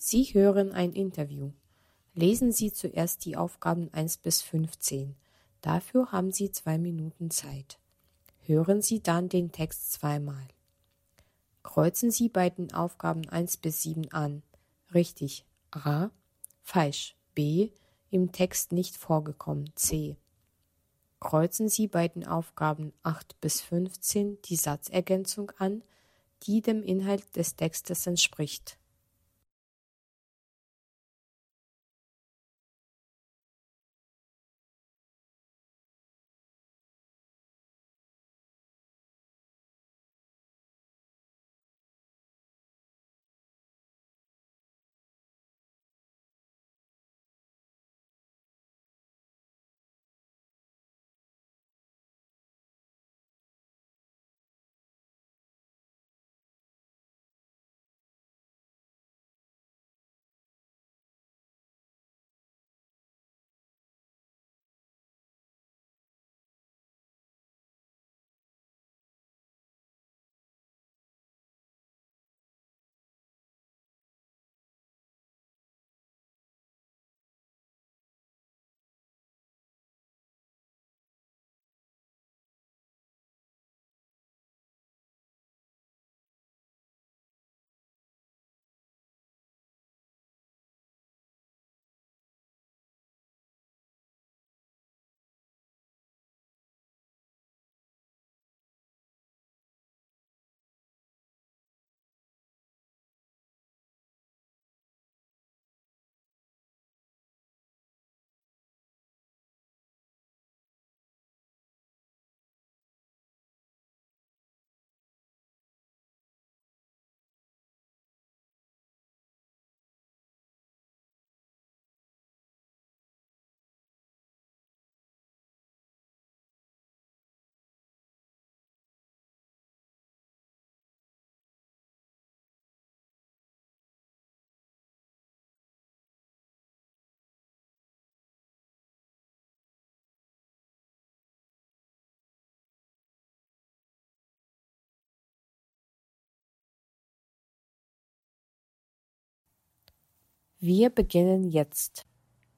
Sie hören ein Interview. Lesen Sie zuerst die Aufgaben 1 bis 15. Dafür haben Sie 2 Minuten Zeit. Hören Sie dann den Text zweimal. Kreuzen Sie bei den Aufgaben 1 bis 7 an. Richtig. A. Falsch. B. Im Text nicht vorgekommen. C. Kreuzen Sie bei den Aufgaben 8 bis 15 die Satzergänzung an, die dem Inhalt des Textes entspricht. Wir beginnen jetzt.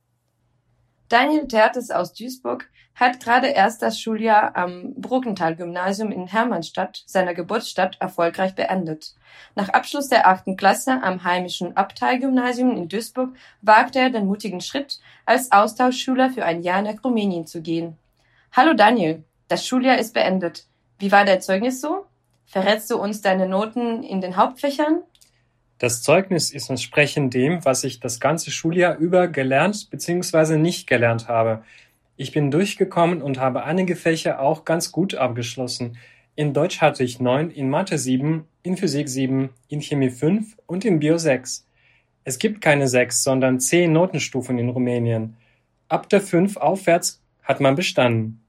Daniel Tertes aus Duisburg hat gerade erst das Schuljahr am Bruckenthal-Gymnasium in Hermannstadt, seiner Geburtsstadt, erfolgreich beendet. Nach Abschluss der 8. Klasse am heimischen Abtei-Gymnasium in Duisburg wagte er den mutigen Schritt, als Austauschschüler für ein Jahr nach Rumänien zu gehen. Hallo Daniel, das Schuljahr ist beendet. Wie war dein Zeugnis so? Verrätst du uns deine Noten in den Hauptfächern? Das Zeugnis ist entsprechend dem, was ich das ganze Schuljahr über gelernt bzw. nicht gelernt habe. Ich bin durchgekommen und habe einige Fächer auch ganz gut abgeschlossen. In Deutsch hatte ich 9, in Mathe 7, in Physik 7, in Chemie 5 und in Bio 6. Es gibt keine 6, sondern 10 Notenstufen in Rumänien. Ab der 5 aufwärts hat man bestanden.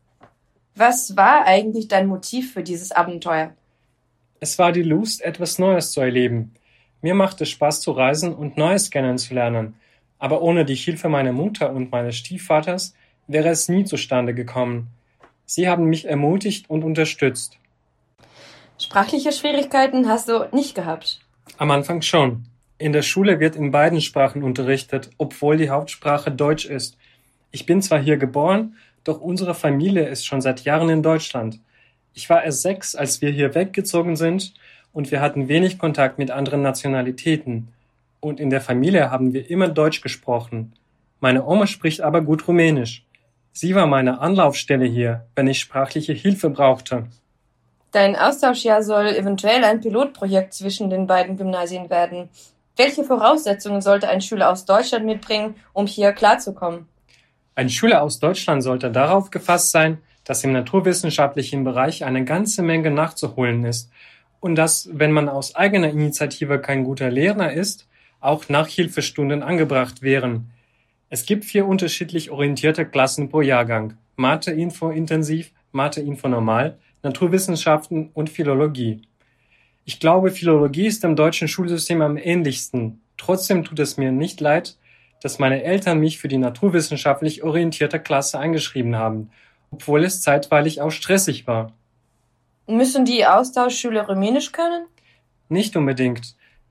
Was war eigentlich dein Motiv für dieses Abenteuer? Es war die Lust, etwas Neues zu erleben. Mir macht es Spaß zu reisen und Neues kennenzulernen, aber ohne die Hilfe meiner Mutter und meines Stiefvaters wäre es nie zustande gekommen. Sie haben mich ermutigt und unterstützt. Sprachliche Schwierigkeiten hast du nicht gehabt? Am Anfang schon. In der Schule wird in beiden Sprachen unterrichtet, obwohl die Hauptsprache Deutsch ist. Ich bin zwar hier geboren, doch unsere Familie ist schon seit Jahren in Deutschland. Ich war erst 6, als wir hier weggezogen sind, und wir hatten wenig Kontakt mit anderen Nationalitäten. Und in der Familie haben wir immer Deutsch gesprochen. Meine Oma spricht aber gut Rumänisch. Sie war meine Anlaufstelle hier, wenn ich sprachliche Hilfe brauchte. Dein Austauschjahr soll eventuell ein Pilotprojekt zwischen den beiden Gymnasien werden. Welche Voraussetzungen sollte ein Schüler aus Deutschland mitbringen, um hier klarzukommen? Ein Schüler aus Deutschland sollte darauf gefasst sein, dass im naturwissenschaftlichen Bereich eine ganze Menge nachzuholen ist und dass, wenn man aus eigener Initiative kein guter Lehrer ist, auch Nachhilfestunden angebracht wären. Es gibt 4 unterschiedlich orientierte Klassen pro Jahrgang: Mathe-Info intensiv, Mathe-Info normal, Naturwissenschaften und Philologie. Ich glaube, Philologie ist dem deutschen Schulsystem am ähnlichsten. Trotzdem tut es mir nicht leid, dass meine Eltern mich für die naturwissenschaftlich orientierte Klasse eingeschrieben haben, obwohl es zeitweilig auch stressig war. Müssen die Austauschschüler Rumänisch können? Nicht unbedingt.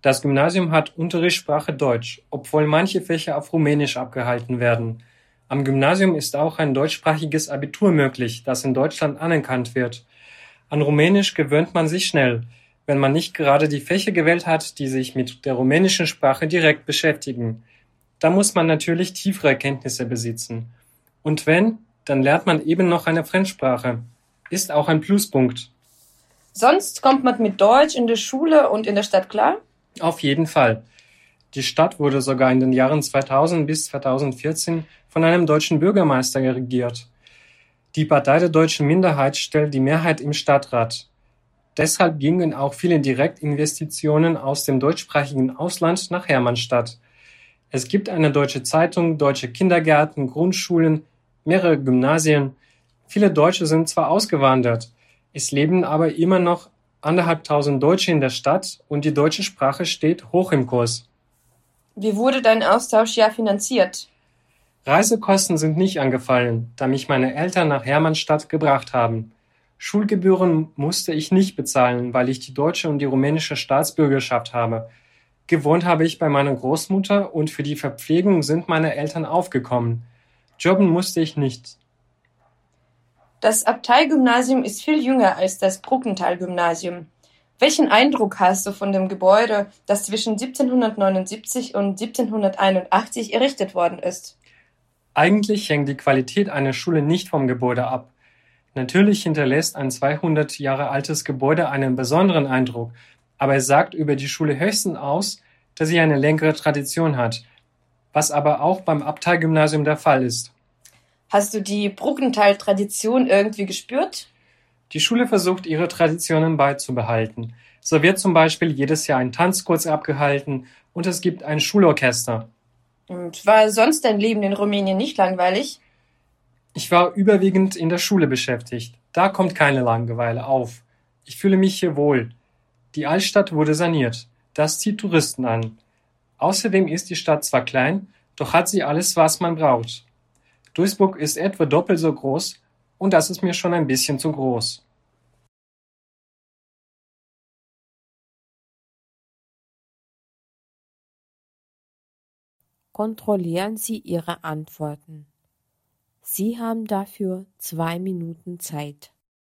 Das Gymnasium hat Unterrichtssprache Deutsch, obwohl manche Fächer auf Rumänisch abgehalten werden. Am Gymnasium ist auch ein deutschsprachiges Abitur möglich, das in Deutschland anerkannt wird. An Rumänisch gewöhnt man sich schnell, wenn man nicht gerade die Fächer gewählt hat, die sich mit der rumänischen Sprache direkt beschäftigen. Da muss man natürlich tiefere Kenntnisse besitzen. Und wenn, dann lernt man eben noch eine Fremdsprache. Ist auch ein Pluspunkt. Sonst kommt man mit Deutsch in der Schule und in der Stadt klar? Auf jeden Fall. Die Stadt wurde sogar in den Jahren 2000 bis 2014 von einem deutschen Bürgermeister regiert. Die Partei der deutschen Minderheit stellt die Mehrheit im Stadtrat. Deshalb gingen auch viele Direktinvestitionen aus dem deutschsprachigen Ausland nach Hermannstadt. Es gibt eine deutsche Zeitung, deutsche Kindergärten, Grundschulen, mehrere Gymnasien. Viele Deutsche sind zwar ausgewandert, es leben aber immer noch 1.500 Deutsche in der Stadt und die deutsche Sprache steht hoch im Kurs. Wie wurde dein Austauschjahr finanziert? Reisekosten sind nicht angefallen, da mich meine Eltern nach Hermannstadt gebracht haben. Schulgebühren musste ich nicht bezahlen, weil ich die deutsche und die rumänische Staatsbürgerschaft habe. Gewohnt habe ich bei meiner Großmutter und für die Verpflegung sind meine Eltern aufgekommen. Jobben musste ich nicht. Das Abteigymnasium ist viel jünger als das Bruckenthal-Gymnasium. Welchen Eindruck hast du von dem Gebäude, das zwischen 1779 und 1781 errichtet worden ist? Eigentlich hängt die Qualität einer Schule nicht vom Gebäude ab. Natürlich hinterlässt ein 200 Jahre altes Gebäude einen besonderen Eindruck, aber es sagt über die Schule höchstens aus, dass sie eine längere Tradition hat, was aber auch beim Abteigymnasium der Fall ist. Hast du die Bruckenthal-Tradition irgendwie gespürt? Die Schule versucht, ihre Traditionen beizubehalten. So wird zum Beispiel jedes Jahr ein Tanzkurs abgehalten und es gibt ein Schulorchester. Und war sonst dein Leben in Rumänien nicht langweilig? Ich war überwiegend in der Schule beschäftigt. Da kommt keine Langeweile auf. Ich fühle mich hier wohl. Die Altstadt wurde saniert. Das zieht Touristen an. Außerdem ist die Stadt zwar klein, doch hat sie alles, was man braucht. Duisburg ist etwa doppelt so groß und das ist mir schon ein bisschen zu groß. Kontrollieren Sie Ihre Antworten. Sie haben dafür 2 Minuten Zeit.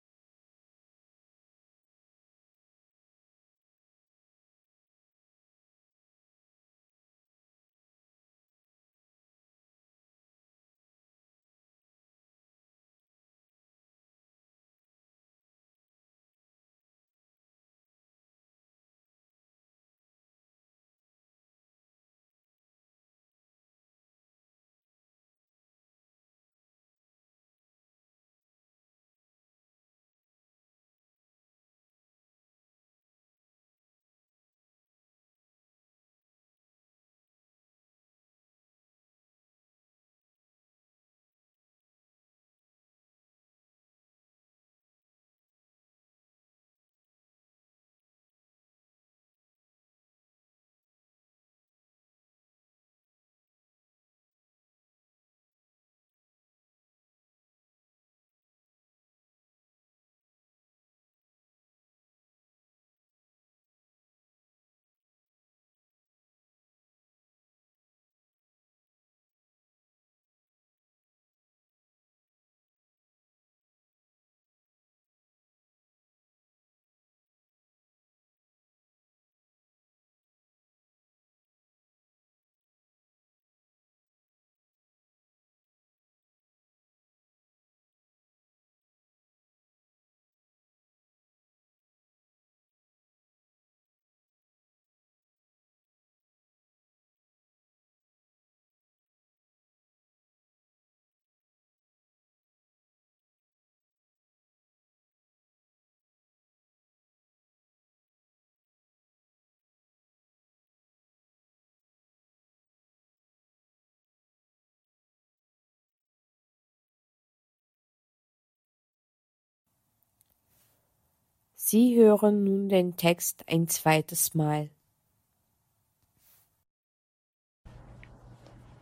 Sie hören nun den Text ein zweites Mal.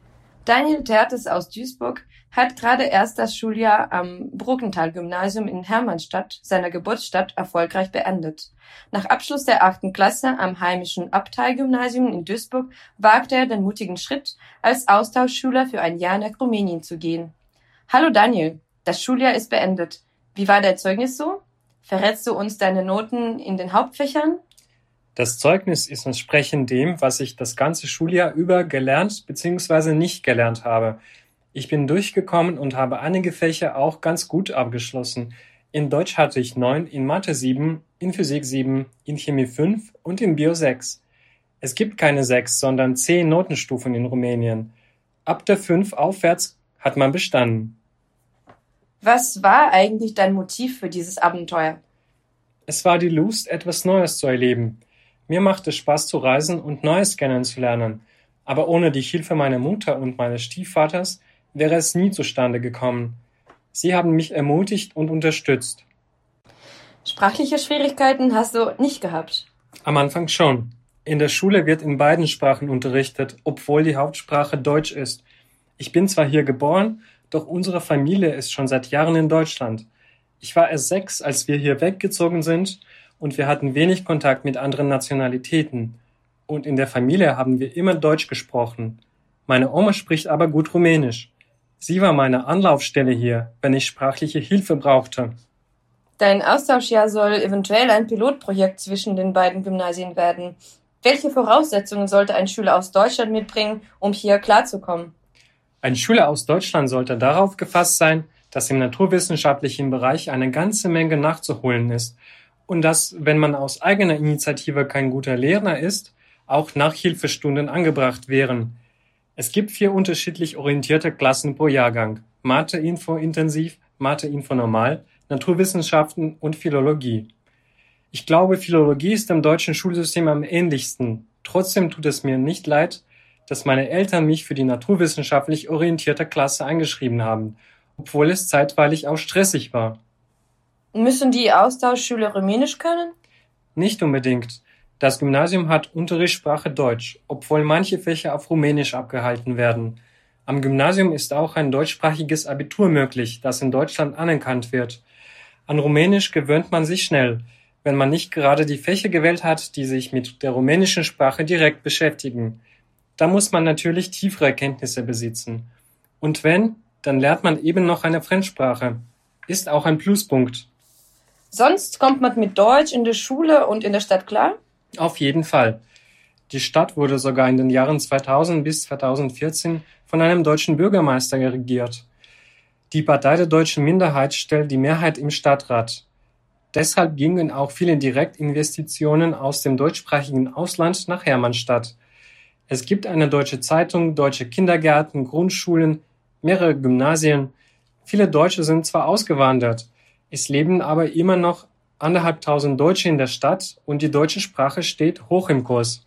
Daniel Tertes aus Duisburg hat gerade erst das Schuljahr am Bruckenthal-Gymnasium in Hermannstadt, seiner Geburtsstadt, erfolgreich beendet. Nach Abschluss der 8. Klasse am heimischen Abtei-Gymnasium in Duisburg wagte er den mutigen Schritt, als Austauschschüler für ein Jahr nach Rumänien zu gehen. Hallo Daniel, das Schuljahr ist beendet. Wie war dein Zeugnis so? Verrätst du uns deine Noten in den Hauptfächern? Das Zeugnis ist entsprechend dem, was ich das ganze Schuljahr über gelernt bzw. nicht gelernt habe. Ich bin durchgekommen und habe einige Fächer auch ganz gut abgeschlossen. In Deutsch hatte ich 9, in Mathe 7, in Physik 7, in Chemie 5 und in Bio 6. Es gibt keine 6, sondern 10 Notenstufen in Rumänien. Ab der 5 aufwärts hat man bestanden. Was war eigentlich dein Motiv für dieses Abenteuer? Es war die Lust, etwas Neues zu erleben. Mir macht es Spaß zu reisen und Neues kennenzulernen. Aber ohne die Hilfe meiner Mutter und meines Stiefvaters wäre es nie zustande gekommen. Sie haben mich ermutigt und unterstützt. Sprachliche Schwierigkeiten hast du nicht gehabt. Am Anfang schon. In der Schule wird in beiden Sprachen unterrichtet, obwohl die Hauptsprache Deutsch ist. Ich bin zwar hier geboren, doch unsere Familie ist schon seit Jahren in Deutschland. Ich war erst 6, als wir hier weggezogen sind, und wir hatten wenig Kontakt mit anderen Nationalitäten. Und in der Familie haben wir immer Deutsch gesprochen. Meine Oma spricht aber gut Rumänisch. Sie war meine Anlaufstelle hier, wenn ich sprachliche Hilfe brauchte. Dein Austauschjahr soll eventuell ein Pilotprojekt zwischen den beiden Gymnasien werden. Welche Voraussetzungen sollte ein Schüler aus Deutschland mitbringen, um hier klarzukommen? Ein Schüler aus Deutschland sollte darauf gefasst sein, dass im naturwissenschaftlichen Bereich eine ganze Menge nachzuholen ist und dass, wenn man aus eigener Initiative kein guter Lehrer ist, auch Nachhilfestunden angebracht wären. Es gibt 4 unterschiedlich orientierte Klassen pro Jahrgang: Mathe-Info intensiv, Mathe-Info normal, Naturwissenschaften und Philologie. Ich glaube, Philologie ist dem deutschen Schulsystem am ähnlichsten. Trotzdem tut es mir nicht leid, dass meine Eltern mich für die naturwissenschaftlich orientierte Klasse eingeschrieben haben, obwohl es zeitweilig auch stressig war. Müssen die Austauschschüler Rumänisch können? Nicht unbedingt. Das Gymnasium hat Unterrichtssprache Deutsch, obwohl manche Fächer auf Rumänisch abgehalten werden. Am Gymnasium ist auch ein deutschsprachiges Abitur möglich, das in Deutschland anerkannt wird. An Rumänisch gewöhnt man sich schnell, wenn man nicht gerade die Fächer gewählt hat, die sich mit der rumänischen Sprache direkt beschäftigen. Da muss man natürlich tiefere Kenntnisse besitzen. Und wenn, dann lernt man eben noch eine Fremdsprache. Ist auch ein Pluspunkt. Sonst kommt man mit Deutsch in der Schule und in der Stadt klar? Auf jeden Fall. Die Stadt wurde sogar in den Jahren 2000 bis 2014 von einem deutschen Bürgermeister regiert. Die Partei der deutschen Minderheit stellt die Mehrheit im Stadtrat. Deshalb gingen auch viele Direktinvestitionen aus dem deutschsprachigen Ausland nach Hermannstadt. Es gibt eine deutsche Zeitung, deutsche Kindergärten, Grundschulen, mehrere Gymnasien. Viele Deutsche sind zwar ausgewandert, es leben aber immer noch 1.500 Deutsche in der Stadt und die deutsche Sprache steht hoch im Kurs.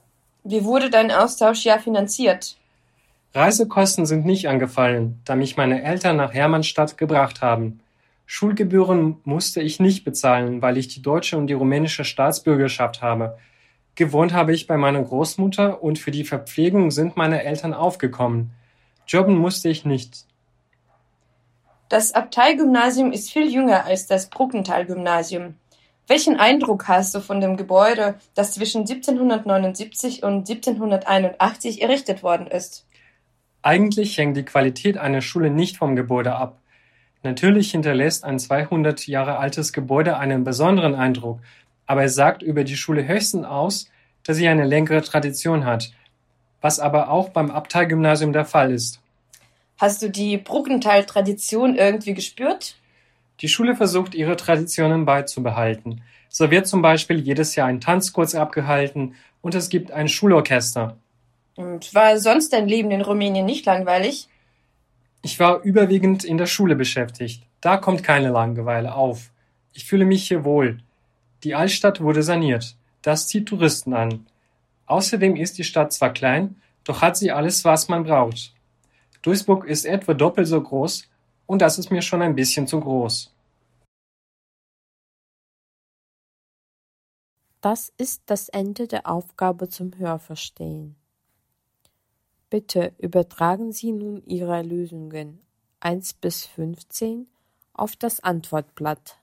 Wie wurde dein Austauschjahr finanziert? Reisekosten sind nicht angefallen, da mich meine Eltern nach Hermannstadt gebracht haben. Schulgebühren musste ich nicht bezahlen, weil ich die deutsche und die rumänische Staatsbürgerschaft habe. Gewohnt habe ich bei meiner Großmutter und für die Verpflegung sind meine Eltern aufgekommen. Jobben musste ich nicht. Das Abtei-Gymnasium ist viel jünger als das Bruckenthal-Gymnasium. Welchen Eindruck hast du von dem Gebäude, das zwischen 1779 und 1781 errichtet worden ist? Eigentlich hängt die Qualität einer Schule nicht vom Gebäude ab. Natürlich hinterlässt ein 200 Jahre altes Gebäude einen besonderen Eindruck, aber es sagt über die Schule höchstens aus, dass sie eine längere Tradition hat, was aber auch beim Abtei-Gymnasium der Fall ist. Hast du die Bruckenthal-Tradition irgendwie gespürt? Die Schule versucht, ihre Traditionen beizubehalten. So wird zum Beispiel jedes Jahr ein Tanzkurs abgehalten und es gibt ein Schulorchester. Und war sonst dein Leben in Rumänien nicht langweilig? Ich war überwiegend in der Schule beschäftigt. Da kommt keine Langeweile auf. Ich fühle mich hier wohl. Die Altstadt wurde saniert. Das zieht Touristen an. Außerdem ist die Stadt zwar klein, doch hat sie alles, was man braucht. Duisburg ist etwa doppelt so groß und das ist mir schon ein bisschen zu groß. Das ist das Ende der Aufgabe zum Hörverstehen. Bitte übertragen Sie nun Ihre Lösungen 1 bis 15 auf das Antwortblatt.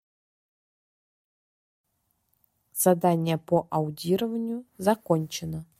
Задание по аудированию закончено.